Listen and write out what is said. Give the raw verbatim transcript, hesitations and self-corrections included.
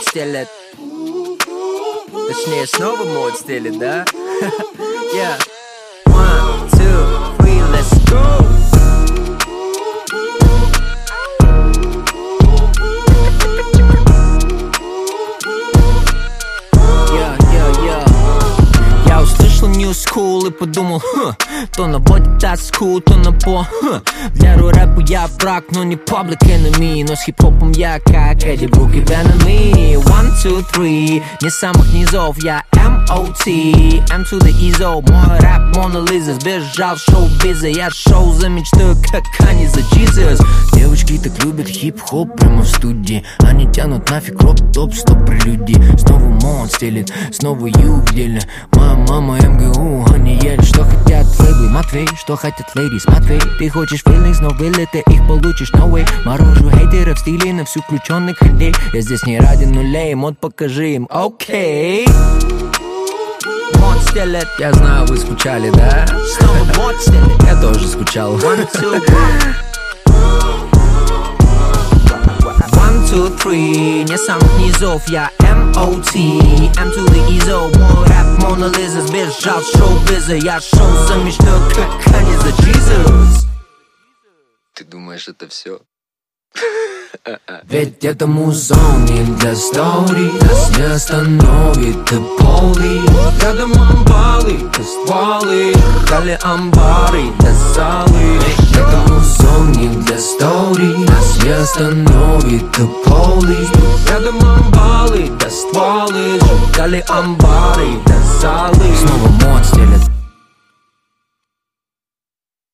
стелет. Точнее, снова мод стелет, да? Yeah. One, two, three, let's go. New school и подумал, хм, то на боди таску, то на по, хм. Для рэпа я враг, но не public enemy. Но с хип-хопом я как Эдди Брук и Venom. One, two, three, не самых низов, я эм о ти, M to the изо. Мой рэп Мона Лиза, сбежал шоу-биза. Я шоу за мечтой, как они за Jesus. Девочки так любят хип-хоп прямо в студии. Они тянут нафиг роп-топ, стоп прелюдии. Снова мод стелит, снова юг деле. Моя мама эм гэ у, они ели, что хотят лейблы. Матвей, что хотят лейдис, Матвей. Ты хочешь feelings, но вылет ты их получишь, no way. Морожу хейтеров в стиле на всю включенных людей. Я здесь не ради нулей, мод покажи им, окей. Мод стелет, я знаю, вы скучали, да? Снова мод стелет, я тоже скучал. One, two, one, two, three, не самых низов, я эм о ти, M to the изо. Мой рэп Мона Лиза, сбежал шоу-биза. Я шоу за мечтой, как они за Jesus. Ты думаешь, это все? Ведь это музон не для стори. Нас не остановит и поли. Рядом амбалы, да стволы. Дали амбары, да залы. Это музон не для стори. Нас не остановит и поли. Рядом амбалы, да стволы. Дали амбары, да залы. Снова мод стелет.